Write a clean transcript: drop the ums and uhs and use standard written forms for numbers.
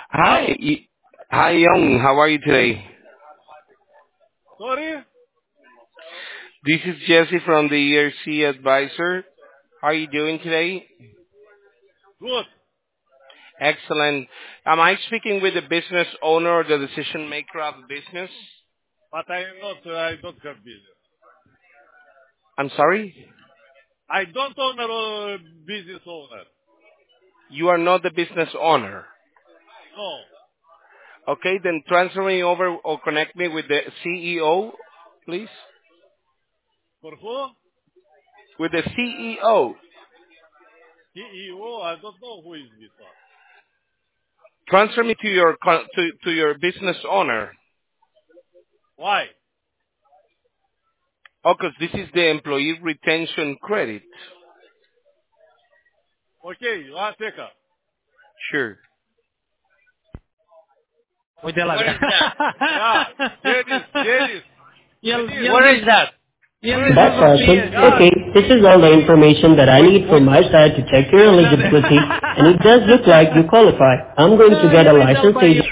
Hi, hi, Young. How are you today? Sorry? This is Jesse from the ERC Advisor. How are you doing today? Good. Excellent. Am I speaking with the business owner or the decision maker of the business? But I don't have business. I'm sorry? I don't own a business owner. You are not the business owner. No. Okay, then transfer me over or connect me with the CEO, please. For who? With the CEO. CEO? I don't know who is this one. Transfer me to your to your business owner. Why? Oh, because this is the employee retention credit. Okay, one second. Sure. Muito lá. What is that? Yeah, Dennis. E ele, e Dennis, ele What is that? E ele diz That's awesome. yeah. Okay, this is all the information that I need from my side to check your eligibility, and it does look like you qualify. I'm going to get a license